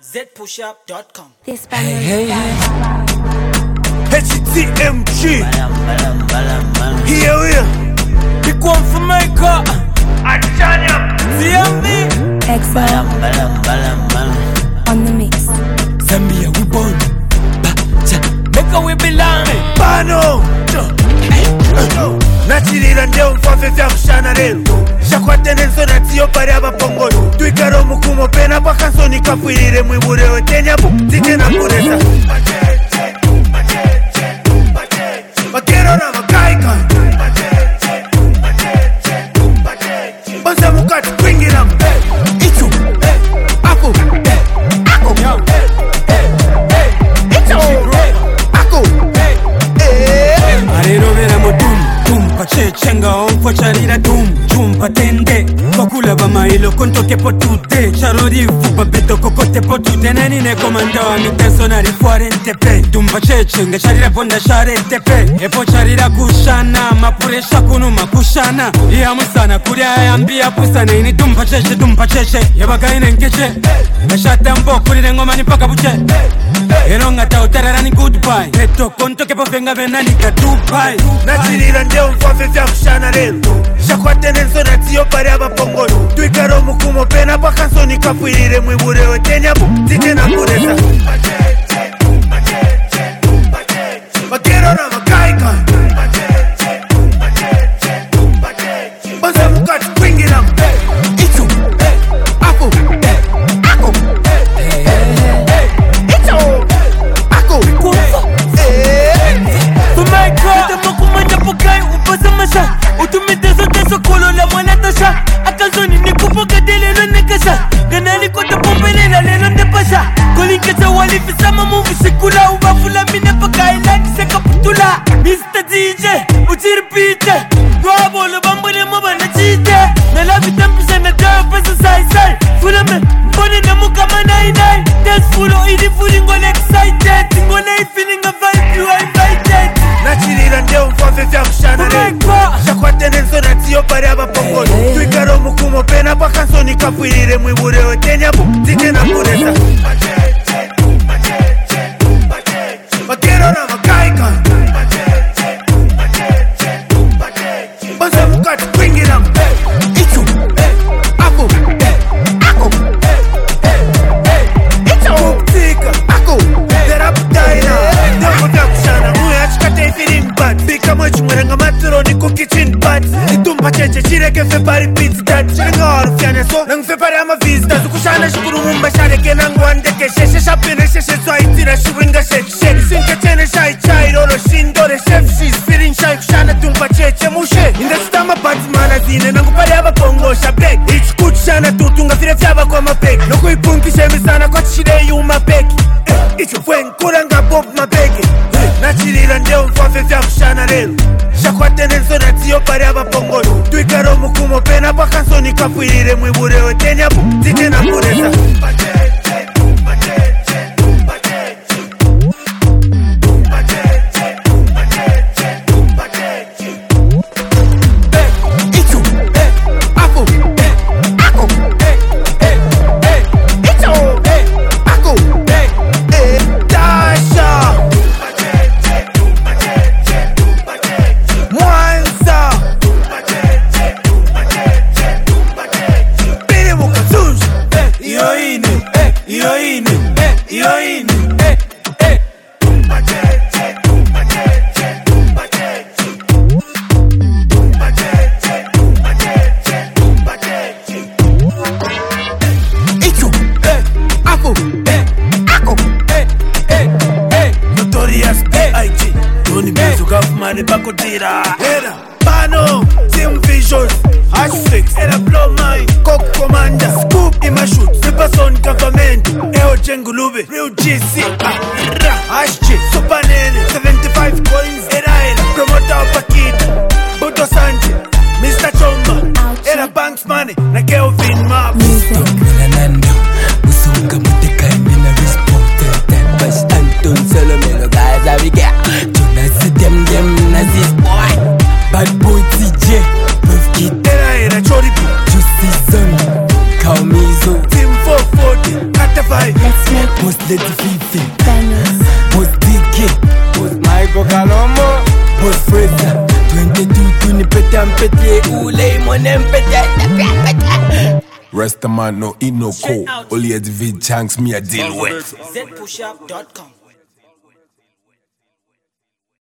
zpushup.com. Hey. HTMG. Here we are. Big one for Maker. Achanya. CMB. Exile on the mix. Zambia we born. Maker we belong. Bano. Nachirira ndeo mfafe vya kushana lero Shakwate nenso natiyo pari abapongolo Tuikaro mukumo pena pakanso nikafwirire mwibure wetenyabu Tike na kuresa Makero na makaika Bonse mukati kwingira Itu Ako Ako Itu Ako Arero vera modum Pachenga onfo charira dum patende kokula bamailo konto ke potute charori fupa beto kokote potute nani ne komanda wa mitesonari fuarente pe dum pachenga charira ponda sharente pe epo charira kushana mapuresha kunu makushana iya musana kuria yambia pusana ini dum pacheshe yabagaine ngeche ashata mbo kurire ngoma ni paka buche eronga ta utararani goodbye eto konto ke pofenga venani ka dubai Nachirira ndeo mfafe vya kushana lero Shakwate nenso natiyo pari abapongolo Tuikaro mukumo pena pakanso nikafwirire mwibure wetenyabu Tike na kuresa Makero na makaika Bonse mukati kwingira Itu Ako Ako Itu Ako Masha, utumite zote sokolo la mwana tosha Akazoni ni kupoka delelo nekasha Ganali kota pompele la lelo nepasha Kolinkesa walifisa mamuvi sikula Ubafula mine paka ilani seka putula Mr. DJ, uchiripite Gwabolo bambone moba na chite Nalavi tempisa na dawa pesa sai Fulame, mbone na muka manai Dance fulo idi fuli ngole excited Ngole feeling a vibe you are invited Nachirira ndeo mfafe vya kushana lero Shakwate nenso natiyo pari abapongolo Tuikaro mukumo pena pakanso nikafwirire mwibure wetenyabu Tike na kuresa Makero na makaika Bonse mukati kwingira Itu Ako Ako Itu Tika Ako Teraputaina Ndeo vya kushana Muya chikate feeling bad Bika mwechi mwerenga maturo niko kitchen bad Itumba cheche chireke fe pari pizza dad Chirenga waru fiane so Nang fe pari ama vizda Zukushana shukuru mumba shareke nangwandeke Sheshe shapine sheshe swaitira shuringa shek Sinke chene shai chai roro shindore chef She's feeling shy kushana tumba cheche mushe Inda stama batsmana zine Nangu pari aba pongo shabek It's good shana tutunga fire fyaba kwa mapeki Noko ipunki shemi sana kwa chide yu mapeki Icho fwen kuranga bob mapeki Nachirira ndeo mfafe vya kushana lero Shakwate nenso natiyo pari abapongolo Tuikaro mukumo pena pakanso nikafwirire mwibure wetenyabu Tike na kuresa Itu Ako Ako Itu Ako Tasha Mwanza Pili mukazunji Iyoine Itu Ako Ako Notorious B.I.G. Tony Mizu Gafumani Bakotira Era Bano Team Visions H6 Era Blow Mine Coke Commander Scoop in my shoot Superson Government Eo Jengulube Real GC H.G. Super Nene 75 coins Era Promoter Pakita Bodo Sanje Mr. Chomba Era Banks Money Na Kelvin Maps Music. Usunga muteka mina respect Bas Anton Solomelo guys how we get Tuna see them nazi boy Bad boy TJ With kid Era Choribu Juicy Zone Kaumizo Team 440 Kata 5 Boss Lady Fifi, Dennis, Boss DK, Boss Michael Kalomo, Boss Fraser. 22 tu ni pete ampete, ule imone mpete. Rest of man no eat no cold. Only at the vid chunks me a deal with. zpushup.com